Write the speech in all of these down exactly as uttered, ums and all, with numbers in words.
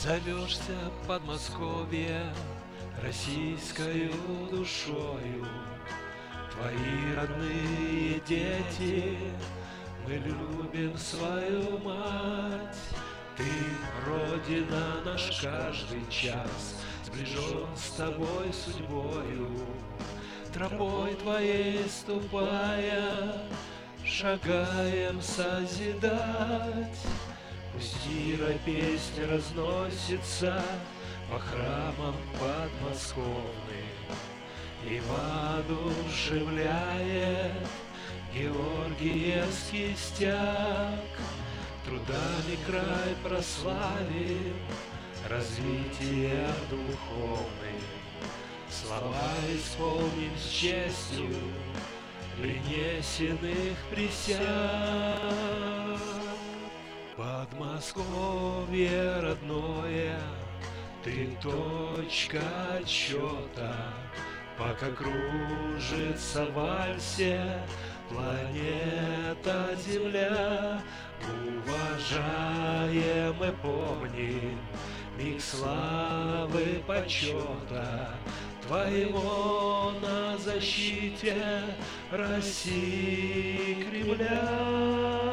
Зовешься Подмосковье российскою душою. Твои родные дети, мы любим свою мать. Ты, Родина, наш каждый час сближен с тобой судьбою. Тропой твоей ступая, шагаем созидать. Пусть мира песня разносится по храмам подмосковным и воодушевляет Георгиевский стяг. Трудами край прославим, развитие духовным, слова исполним с честью принесенных присяг. Подмосковье родное, ты точка отсчета, пока кружится в вальсе планета Земля. Уважаем и помним миг славы почета твоего на защите России Кремля.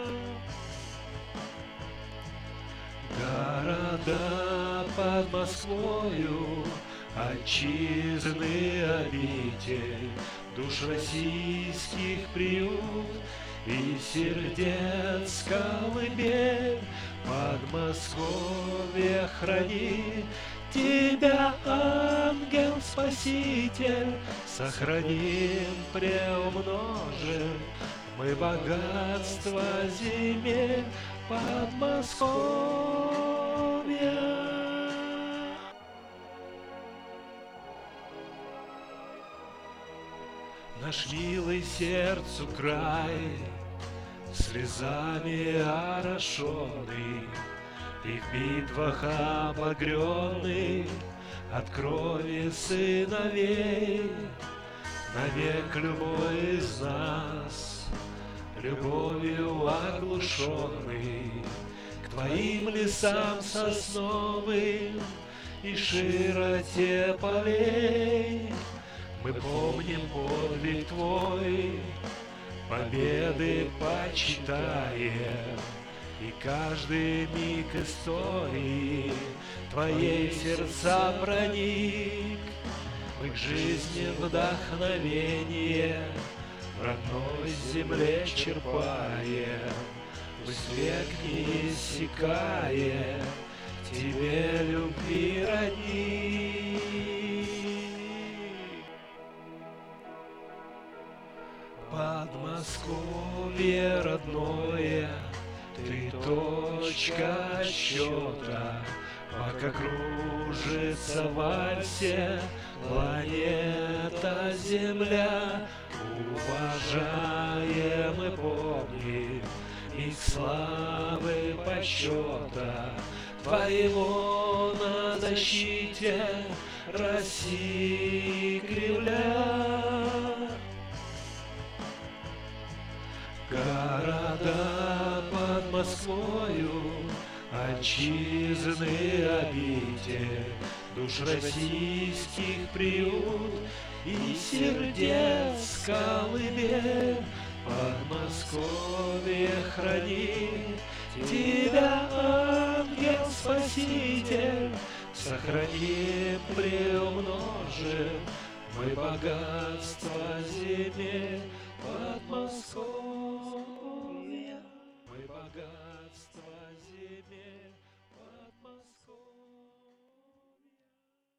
Города под Москвою, отчизны обитель, душ российских приют и сердец колыбель. Подмосковье храни тебя, ангел-спаситель, сохраним, приумножим мы богатство земель Подмосковья. Наш милый сердцу край, слезами орошенный и в битвах обогренный от крови сыновей, навек любой из нас любовью оглушенный к твоим лесам сосновым и широте полей. Мы помним подвиг твой, победы почитаем, и каждый миг истории твоей сердца проник. Мы к жизни вдохновение в родной земле черпаем, пусть век не иссякает тебе любви родни. Подмосковье родное, ты точка отсчета, пока кружится в вальсе планета Земля. Уважаем и помним миг славы почета твоего на защите России Кремля. Города под Москвою, отчизны обитель, душ российских приют и сердец колыбель. Подмосковье храни тебя, ангел-спаситель, сохраним, приумножим мы богатство земель Подмосковья.